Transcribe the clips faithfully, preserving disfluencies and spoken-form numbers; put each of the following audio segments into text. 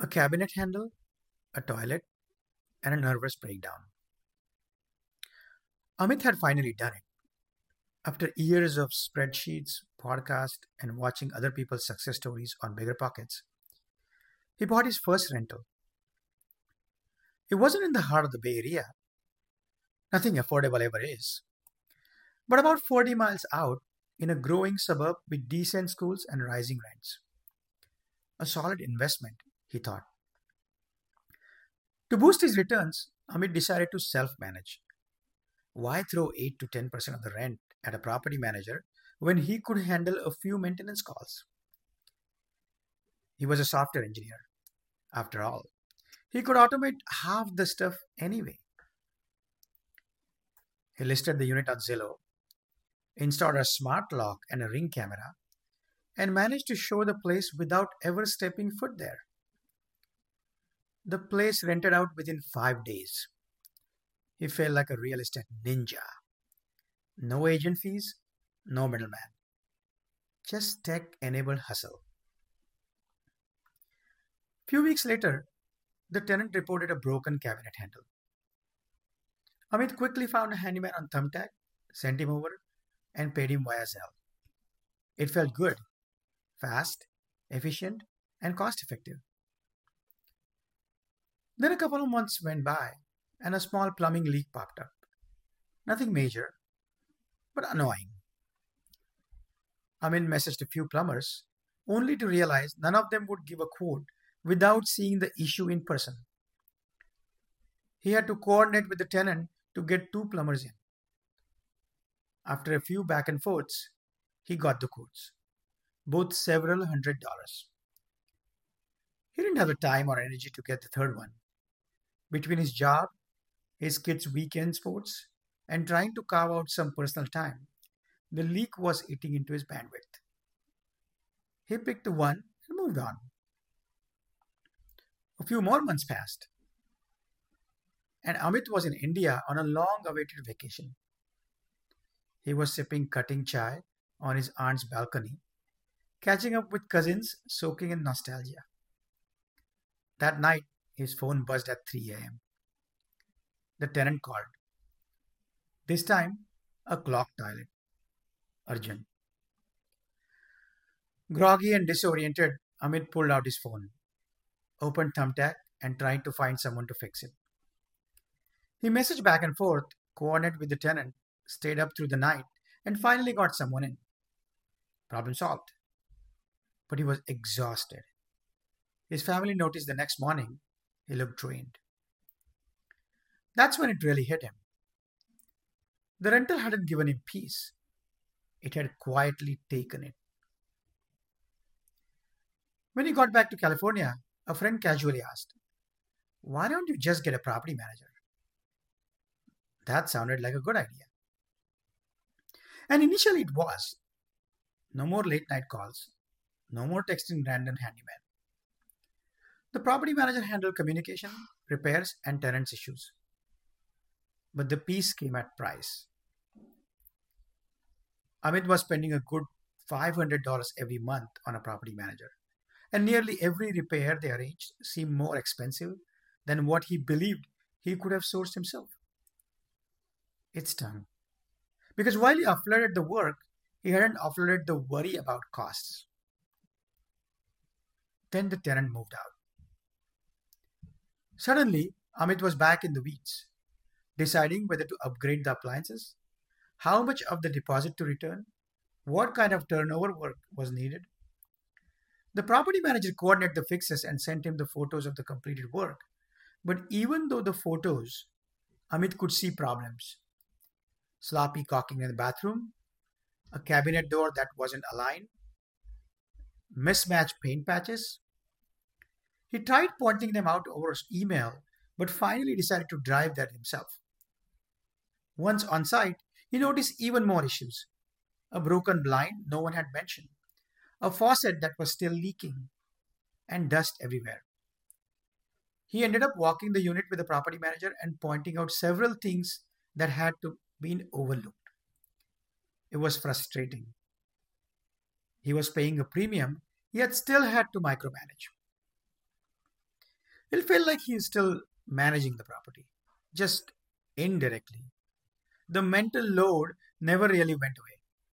A cabinet handle, a toilet, and a nervous breakdown. Amit had finally done it. After years of spreadsheets, podcasts, and watching other people's success stories on Bigger Pockets, he bought his first rental. It wasn't in the heart of the Bay Area. Nothing affordable ever is. But about forty miles out, in a growing suburb with decent schools and rising rents. A solid investment, he thought. To boost his returns, Amit decided to self manage. Why throw eight to ten percent of the rent at a property manager when he could handle a few maintenance calls? He was a software engineer, after all. He could automate half the stuff anyway. He listed the unit on Zillow, installed a smart lock and a ring camera, and managed to show the place without ever stepping foot there. The place rented out within five days. He felt like a real estate ninja. No agent fees, no middleman. Just tech enabled hustle. Few weeks later, the tenant reported a broken cabinet handle. Amit quickly found a handyman on Thumbtack, sent him over, and paid him via Zelle. It felt good, fast, efficient, and cost effective. Then a couple of months went by, and a small plumbing leak popped up. Nothing major, but annoying. Amin messaged a few plumbers, only to realize none of them would give a quote without seeing the issue in person. He had to coordinate with the tenant to get two plumbers in. After a few back and forths, he got the quotes, both several hundred dollars. He didn't have the time or energy to get the third one. Between his job, his kids' weekend sports, and trying to carve out some personal time, the leak was eating into his bandwidth. He picked the one and moved on. A few more months passed, and Amit was in India on a long awaited vacation. He was sipping cutting chai on his aunt's balcony, catching up with cousins soaking in nostalgia. That night, his phone buzzed at three a m. The tenant called. This time, a clogged toilet. Urgent. Groggy and disoriented, Amit pulled out his phone, opened Thumbtack, and tried to find someone to fix it. He messaged back and forth, coordinated with the tenant, stayed up through the night, and finally got someone in. Problem solved. But he was exhausted. His family noticed the next morning he looked drained. That's when it really hit him. The rental hadn't given him peace. It had quietly taken it. When he got back to California, a friend casually asked, "Why don't you just get a property manager?" That sounded like a good idea. And initially it was. No more late night calls. No more texting random handyman. The property manager handled communication, repairs, and tenants issues. But the peace came at price. Amit was spending a good five hundred dollars every month on a property manager, and nearly every repair they arranged seemed more expensive than what he believed he could have sourced himself. It stung. Because while he offloaded the work, he hadn't offloaded the worry about costs. Then the tenant moved out. Suddenly, Amit was back in the weeds, deciding whether to upgrade the appliances, how much of the deposit to return, what kind of turnover work was needed. The property manager coordinated the fixes and sent him the photos of the completed work. But even though the photos, Amit could see problems. Sloppy caulking in the bathroom, a cabinet door that wasn't aligned, mismatched paint patches. He tried pointing them out over email, but finally decided to drive that himself. Once on site, he noticed even more issues. A broken blind no one had mentioned, a faucet that was still leaking, and dust everywhere. He ended up walking the unit with the property manager and pointing out several things that had to been overlooked. It was frustrating. He was paying a premium, yet still had to micromanage. It felt like he is still managing the property, just indirectly. The mental load never really went away.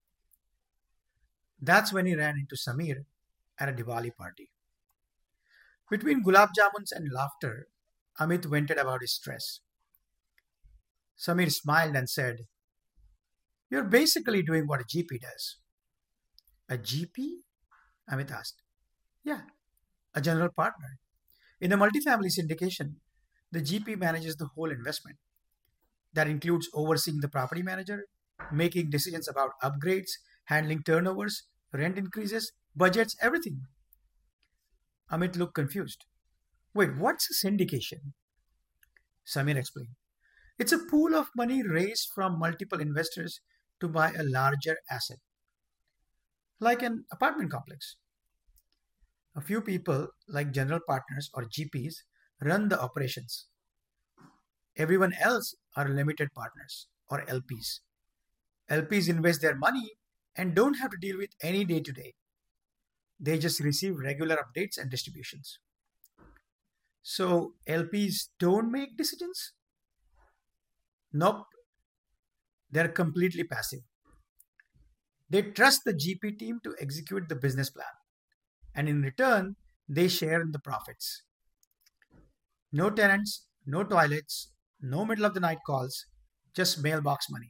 That's when he ran into Samir at a Diwali party. Between gulab jamuns and laughter, Amit vented about his stress. Samir smiled and said, "You're basically doing what a G P does." "A G P?" Amit asked. "Yeah, a general partner. In a multifamily syndication, the G P manages the whole investment. That includes overseeing the property manager, making decisions about upgrades, handling turnovers, rent increases, budgets, everything." Amit looked confused. "Wait, what's a syndication?" Samir explained. "It's a pool of money raised from multiple investors to buy a larger asset, like an apartment complex. A few people, like general partners or G Ps, run the operations. Everyone else are limited partners or L Ps. L Ps invest their money and don't have to deal with any day to day. They just receive regular updates and distributions." "So L Ps don't make decisions?" "Nope, they're completely passive. They trust the G P team to execute the business plan, and in return, they share in the profits. No tenants, no toilets, no middle of the night calls, just mailbox money."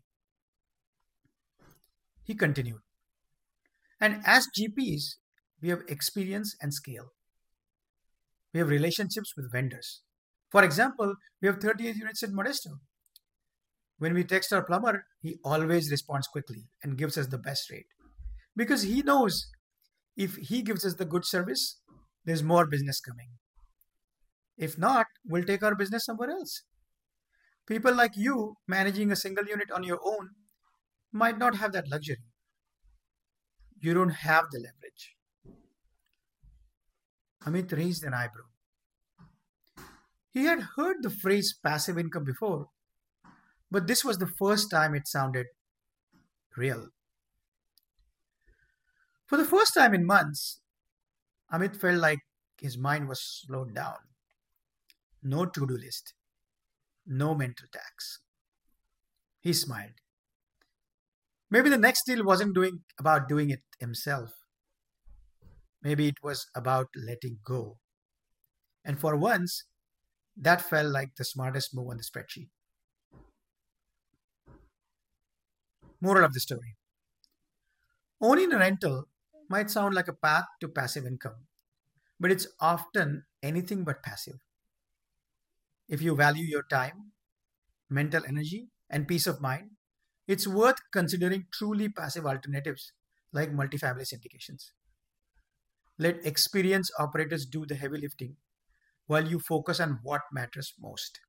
He continued. "And as G Ps, we have experience and scale. We have relationships with vendors. For example, we have thirty-eight units in Modesto. When we text our plumber, he always responds quickly and gives us the best rate. Because he knows if he gives us the good service, there's more business coming. If not, we'll take our business somewhere else. People like you managing a single unit on your own might not have that luxury. You don't have the leverage." Amit raised an eyebrow. He had heard the phrase passive income before, but this was the first time it sounded real. For the first time in months, Amit felt like his mind was slowed down. No to-do list, no mental tax. He smiled. Maybe the next deal wasn't doing about doing it himself. Maybe it was about letting go. And for once, that felt like the smartest move on the spreadsheet. Moral of the story. Owning a rental might sound like a path to passive income, but it's often anything but passive. If you value your time, mental energy, and peace of mind, it's worth considering truly passive alternatives like multifamily syndications. Let experienced operators do the heavy lifting while you focus on what matters most.